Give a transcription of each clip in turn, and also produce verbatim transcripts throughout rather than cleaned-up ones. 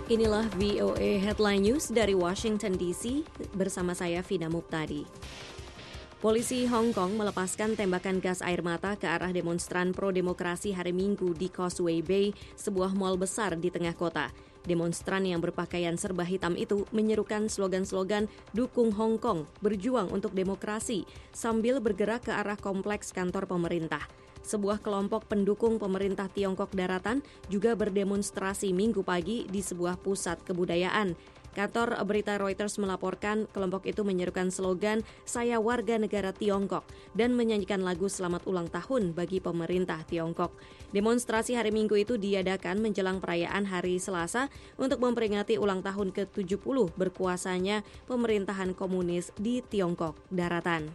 Inilah V O A Headline News dari Washington D C bersama saya Vina Muptadi. Polisi Hong Kong melepaskan tembakan gas air mata ke arah demonstran pro-demokrasi hari Minggu di Causeway Bay, sebuah mal besar di tengah kota. Demonstran yang berpakaian serba hitam itu menyerukan slogan-slogan "Dukung Hong Kong, berjuang untuk demokrasi" sambil bergerak ke arah kompleks kantor pemerintah. Sebuah kelompok pendukung pemerintah Tiongkok Daratan juga berdemonstrasi Minggu pagi di sebuah pusat kebudayaan. Kantor berita Reuters melaporkan kelompok itu menyerukan slogan "Saya warga negara Tiongkok" dan menyanyikan lagu selamat ulang tahun bagi pemerintah Tiongkok. Demonstrasi hari Minggu itu diadakan menjelang perayaan hari Selasa untuk memperingati ulang tahun ke tujuh puluh berkuasanya pemerintahan komunis di Tiongkok Daratan.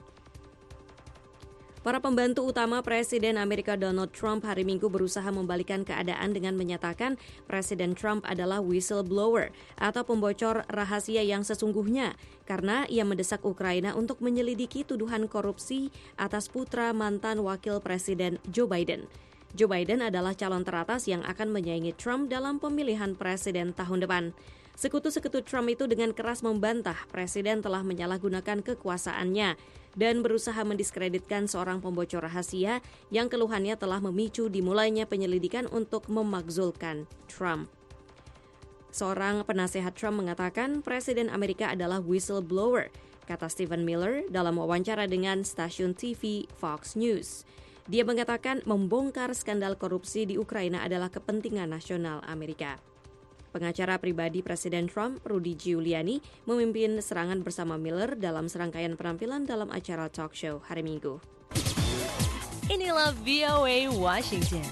Para pembantu utama Presiden Amerika Donald Trump hari Minggu berusaha membalikkan keadaan dengan menyatakan Presiden Trump adalah whistleblower atau pembocor rahasia yang sesungguhnya karena ia mendesak Ukraina untuk menyelidiki tuduhan korupsi atas putra mantan Wakil Presiden Joe Biden. Joe Biden adalah calon teratas yang akan menyaingi Trump dalam pemilihan presiden tahun depan. Sekutu-sekutu Trump itu dengan keras membantah Presiden telah menyalahgunakan kekuasaannya dan berusaha mendiskreditkan seorang pembocor rahasia yang keluhannya telah memicu dimulainya penyelidikan untuk memakzulkan Trump. Seorang penasehat Trump mengatakan Presiden Amerika adalah whistleblower, kata Stephen Miller dalam wawancara dengan stasiun T V Fox News. Dia mengatakan membongkar skandal korupsi di Ukraina adalah kepentingan nasional Amerika. Pengacara pribadi Presiden Trump, Rudy Giuliani, memimpin serangan bersama Miller dalam serangkaian penampilan dalam acara talk show hari Minggu. Inilah V O A Washington.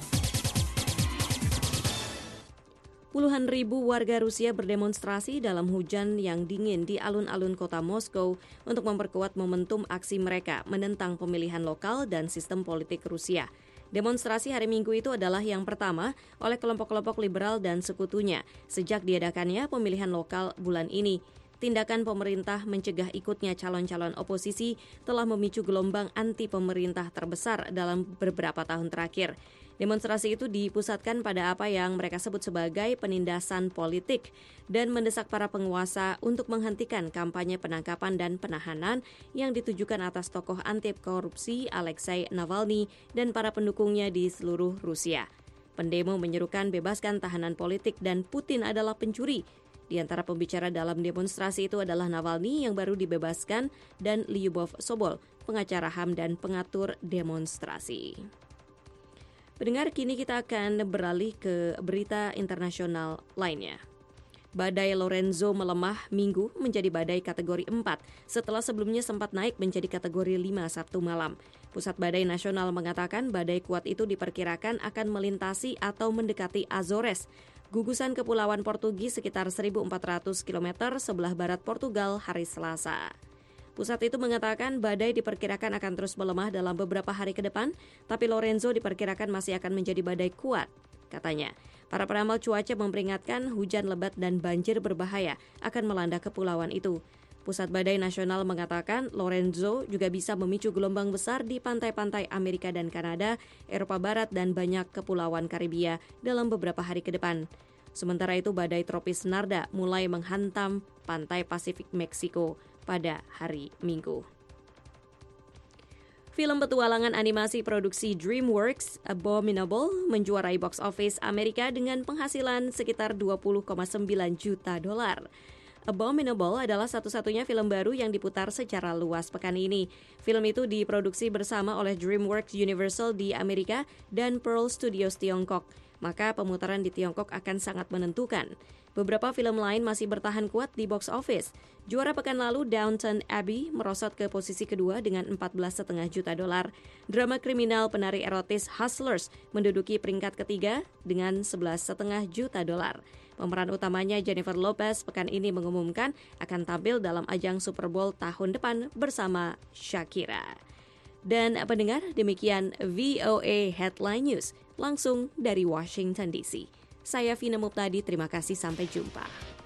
Puluhan ribu warga Rusia berdemonstrasi dalam hujan yang dingin di alun-alun kota Moskow untuk memperkuat momentum aksi mereka menentang pemilihan lokal dan sistem politik Rusia. Demonstrasi hari Minggu itu adalah yang pertama oleh kelompok-kelompok liberal dan sekutunya sejak diadakannya pemilihan lokal bulan ini. Tindakan pemerintah mencegah ikutnya calon-calon oposisi telah memicu gelombang anti pemerintah terbesar dalam beberapa tahun terakhir. Demonstrasi itu dipusatkan pada apa yang mereka sebut sebagai penindasan politik dan mendesak para penguasa untuk menghentikan kampanye penangkapan dan penahanan yang ditujukan atas tokoh anti korupsi Alexei Navalny dan para pendukungnya di seluruh Rusia. Pendemo menyerukan bebaskan tahanan politik dan Putin adalah pencuri. Di antara pembicara dalam demonstrasi itu adalah Navalny yang baru dibebaskan dan Lyubov Sobol, pengacara H A M dan pengatur demonstrasi. Pendengar, kini kita akan beralih ke berita internasional lainnya. Badai Lorenzo melemah Minggu menjadi badai kategori empat setelah sebelumnya sempat naik menjadi kategori lima Sabtu malam. Pusat Badai Nasional mengatakan badai kuat itu diperkirakan akan melintasi atau mendekati Azores, gugusan kepulauan Portugis sekitar seribu empat ratus kilometer sebelah barat Portugal hari Selasa. Pusat itu mengatakan badai diperkirakan akan terus melemah dalam beberapa hari ke depan, tapi Lorenzo diperkirakan masih akan menjadi badai kuat, katanya. Para peramal cuaca memperingatkan hujan lebat dan banjir berbahaya akan melanda kepulauan itu. Pusat Badai Nasional mengatakan Lorenzo juga bisa memicu gelombang besar di pantai-pantai Amerika dan Kanada, Eropa Barat, dan banyak kepulauan Karibia dalam beberapa hari ke depan. Sementara itu, badai tropis Narda mulai menghantam pantai Pasifik Meksiko pada hari Minggu. Film petualangan animasi produksi DreamWorks, Abominable, menjuarai box office Amerika dengan penghasilan sekitar dua puluh koma sembilan juta dolar. Abominable adalah satu-satunya film baru yang diputar secara luas pekan ini. Film itu diproduksi bersama oleh DreamWorks Universal di Amerika dan Pearl Studios Tiongkok. Maka pemutaran di Tiongkok akan sangat menentukan. Beberapa film lain masih bertahan kuat di box office. Juara pekan lalu Downton Abbey merosot ke posisi kedua dengan empat belas koma lima juta dolar. Drama kriminal penari erotis Hustlers menduduki peringkat ketiga dengan sebelas koma lima juta dolar. Pemeran utamanya Jennifer Lopez pekan ini mengumumkan akan tampil dalam ajang Super Bowl tahun depan bersama Shakira. Dan pendengar, demikian V O A Headline News langsung dari Washington D C. Saya Vina Muptadi, terima kasih, sampai jumpa.